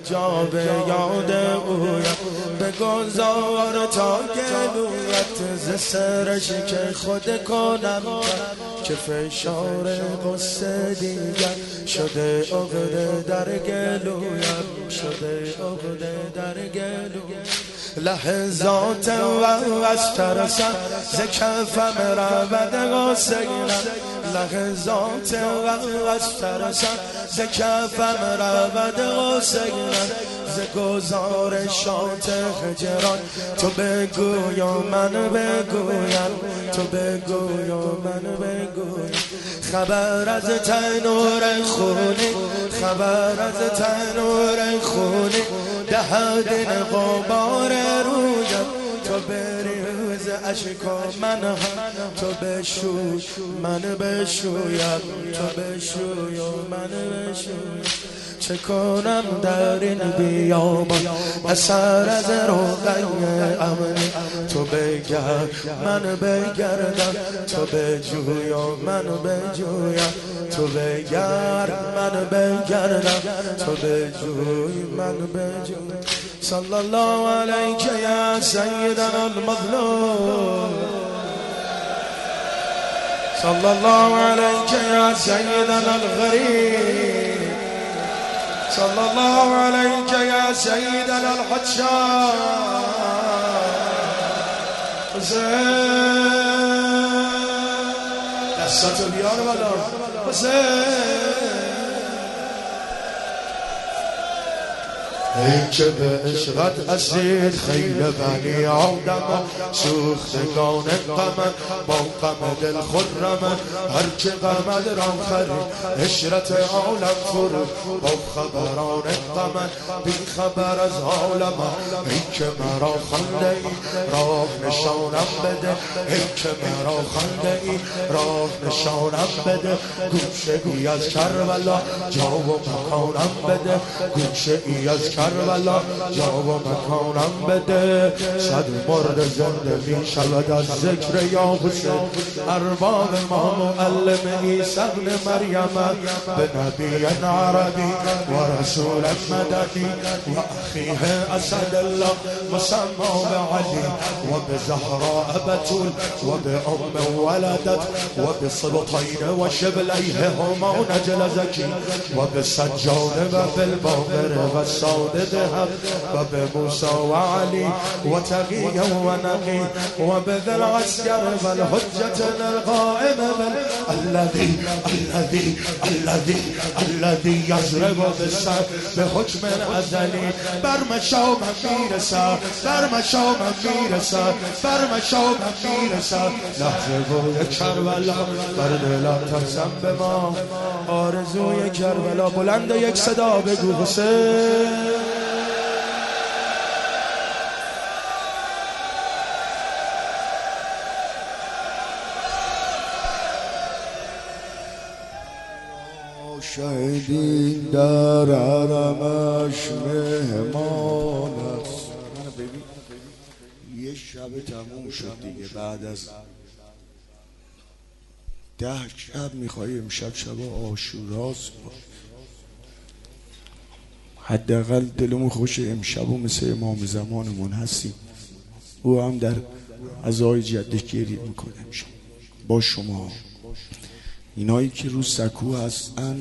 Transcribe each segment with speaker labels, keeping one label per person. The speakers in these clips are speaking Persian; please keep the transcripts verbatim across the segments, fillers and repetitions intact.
Speaker 1: جا به یاد اویم، بگذار تا گلویت ز سرش که خود کنم که فشار قصه دیگر شده عقده در گلویم، شده عقده در گلویم. لحظات وقت ترسم ز کفم رود قاسینم، لحظات وقت ترسم ز کفم رود قاسینم. ز گزارشات هجران تو بگوی و من بگویم، تو بگوی و من بگویم. خبر از تنور خونی، خبر از تنور خونی دهد این غبار رویم. تو بریز اشک و من هم تو بشوی من بشویم، تو بشوی و من بشویم. چه کنم در این بیابان اثر از روغن امنی، تو بگرد من بگردم، تو بجوی و من بجویم، تو بگرد من بگردم، تو بجوی من بجویم. صلی الله علیک یا سیدنا المظلوم، صلی الله علیک یا سیدنا الغریب، صلی الله علیک یا سیدنا الحجاج. حسین دستاتو بیار بالا. حسین ای که به عشقت اسیر خیل بنی آدم، سوختگان غمت با غم دل خرمت. هر که غمت را خرید عشرت عالم فرو با خبران غمت، بی خبر از حالم. ای که مرا خنده ای راه نشانم بده، ای که مرا خنده ای راه نشانم بده. گوشه ای از کربلا جا و مکانم بده، گوشه ای از کربلا جا و مکانم بده. صد مرد زنده می شود از ذکر یا حسین، ارباب ما معلم عیسی ابن مریم، به نبی عربی و رسول مدنی و اخیه اسد الله مسمى بعلی و به زهراء بتول و به ام ولدت و به سبطین و شبلیه هما نجل زکی و به سجاده و بالباقر و ساده و به موسی و علی و تقی و نقی و به ذل عسکر و الحجت القائم الذي الذي الذي الذي یضرب بالسر به حکم ازلی. بر مشام میرسد، بر مشام میرسد، بر مشام میرسد. لحظه گوی کربلا بر دلم ترسم به ما، آرزوی کربلا. بلند یک صدا بگو حسین.
Speaker 2: شهیدین در حرمش مهمان است. یه شب تموم شد دیگه، بعد از ده شب میخوایی امشب شب عاشوراست. حداقل دلمون خوش امشب و مثل امام زمانمون هستیم، او هم در عزای جدش گریه میکنه امشب با شما. اینایی که رو سکو هستن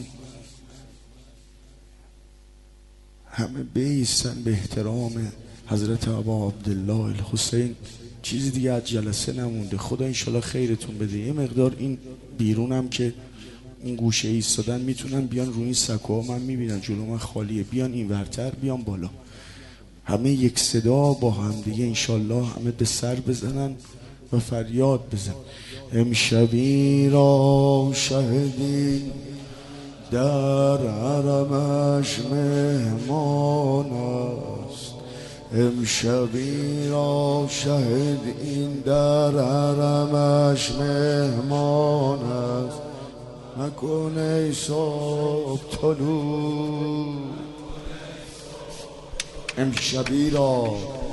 Speaker 2: همه بیستن به احترام حضرت ابا عبدالله الحسین. چیزی دیگه از جلسه نمونده. خدا انشالله خیرتون بده. یه مقدار این بیرون هم که این گوشه ایستادن میتونن بیان روی این سکوها، من میبینن جلو من خالیه، بیان این ورتر بیان بالا، همه یک صدا با هم دیگه انشالله همه به سر بزنن و فریاد بزن. امشبی را شهیدین در حرمش مهمان است، امشبی را شهیدین در حرمش مهمان است. مکن ای صبح طلوع امشبی را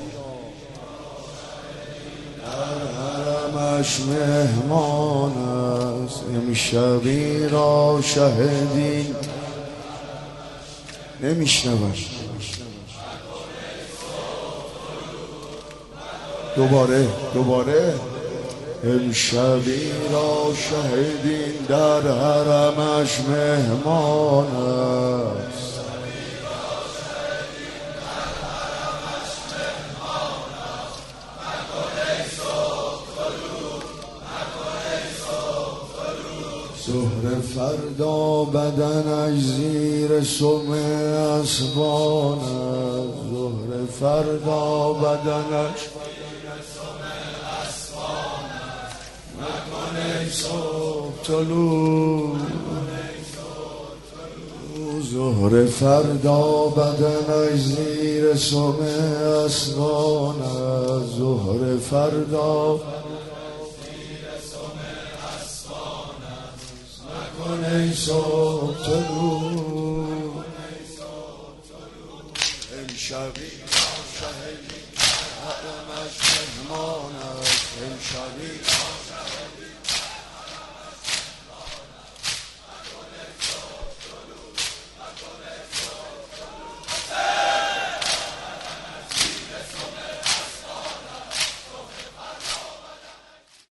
Speaker 2: حرمش مهمان است، امشبی را شهیدین. نمیشنوم دوباره دوباره امشبی را شهیدین در حرمش مهمان است. ظهر فردا بدنش زیر سم اسبان است. ظهر فردا بدنش نکنه صبح طلوع. ظهر فردا بدنش زیر سم اسبان است. ظهر فردا نکنه صبح طلوع. امشبی شهیدی حرمش مهمان